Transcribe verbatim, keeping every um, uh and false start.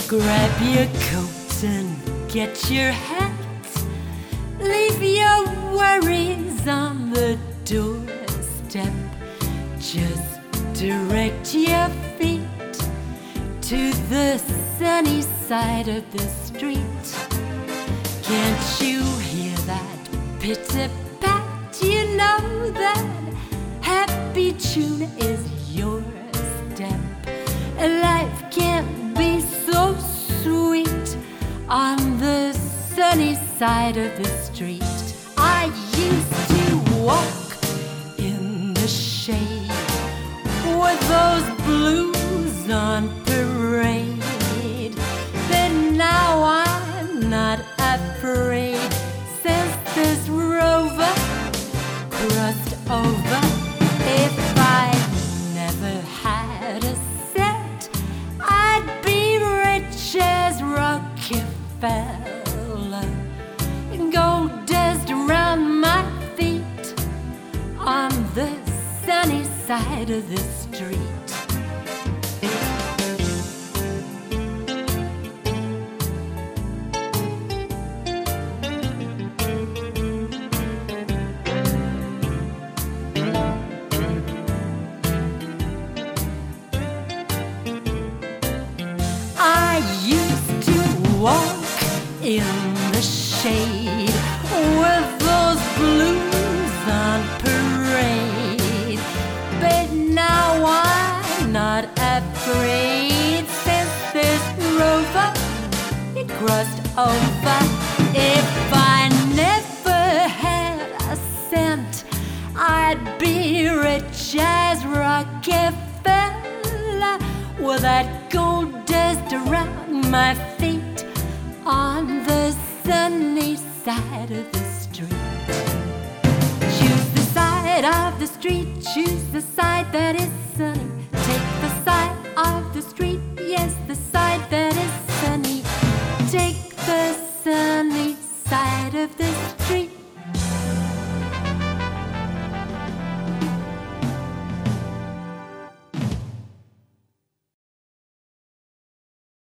Grab your coat and get your hat. Leave your worries on the doorstep. Just direct your feet to the sunny side of the street. Can't you hear that pitter-pat? You know that happy tune is your step. Life can't be so sweet on the sunny side of the street. I used to walk in the shade with those blues on parade, but now I'm not afraid since this rover crossed over. If I never had a cent, I'd be rich as Rockefeller. Gold dust around my feet on the sunny side of the street. I used to walk in the shade with those blues on parade, but now I'm not afraid since this rover it crossed over. If I never had a cent, I'd be rich as Rockefeller with that gold dust around my feet on the sunny side of the street. Choose the side of the street, choose the side that is sunny. Take the side of the street, yes, the side that is sunny. Take the sunny side of the street.